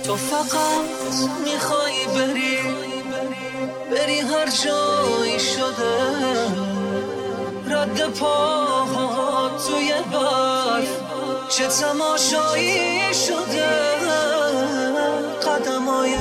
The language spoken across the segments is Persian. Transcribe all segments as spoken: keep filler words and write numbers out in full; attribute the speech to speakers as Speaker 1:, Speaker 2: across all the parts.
Speaker 1: تو فقط میخوای بری بری هر جایی شده رد پاها توی برف چه تماشایی شده قدمای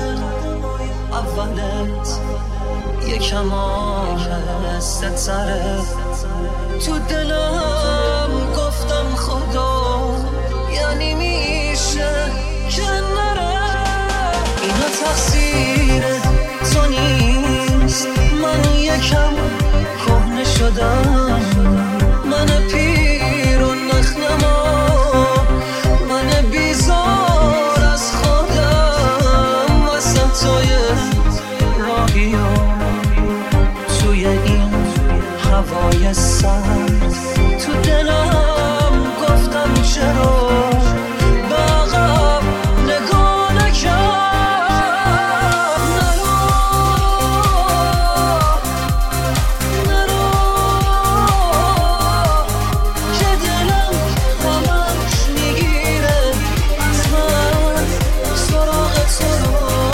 Speaker 1: اولت یکم آهسته تره تو دلم گفتم خدا یعنی میشه که نره اینا تقصیر تو نیست من یکم کهنه شدم من پیر و نخنما من بیزار از خودم وسطای راهی و توی این هوای سرد تو دلم گفتم چرا به عقب نگاه نکرد نرو نرو که دلم همش میگیره از من سراغ تو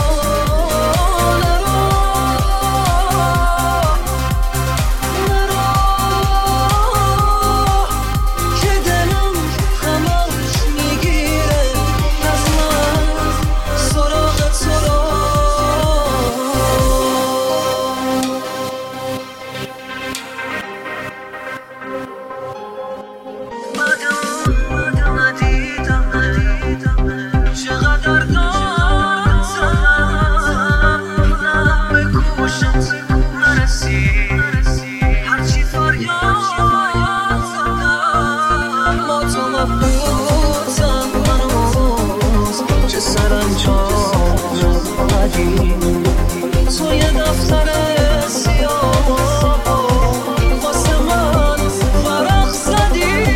Speaker 1: توی دفتر سیاه واسه من ورق زدی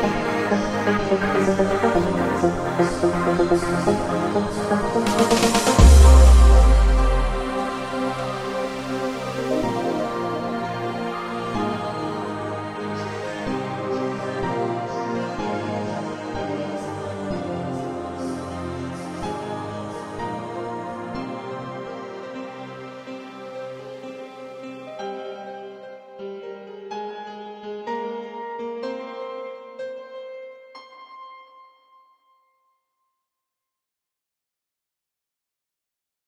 Speaker 1: Thank you.